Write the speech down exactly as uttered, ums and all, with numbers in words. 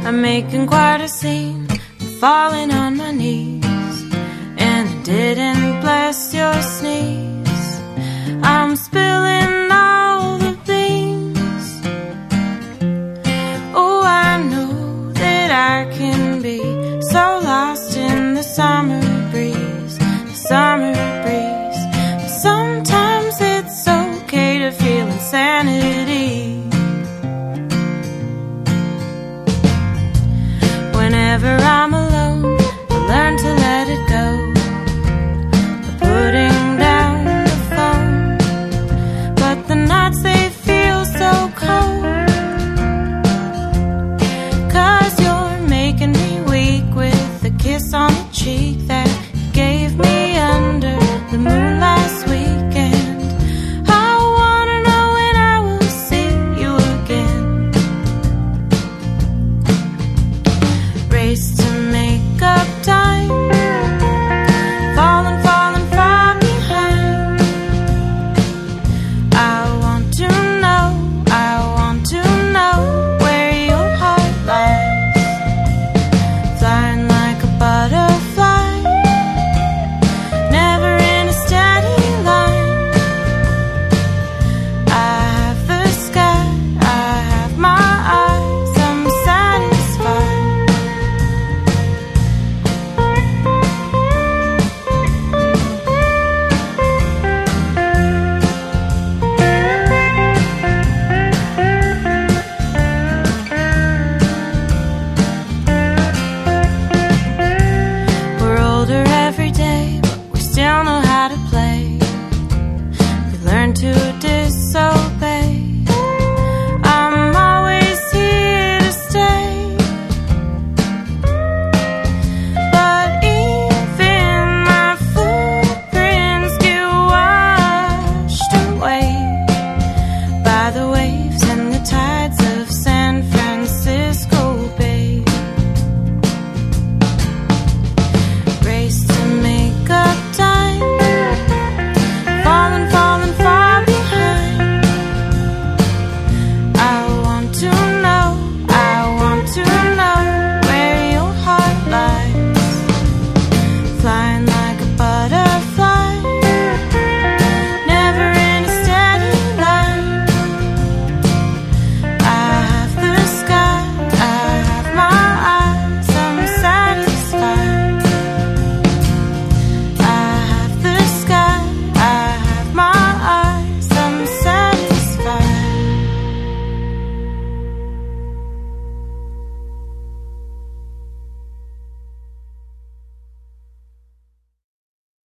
I'm making quite a scene, falling on my knees, and I didn't bless your sneeze. I'm spilling all the beans. Oh, I know that I can be so lost in the summer breeze, the summer breeze. But sometimes it's okay to feel insanity. Whenever I'm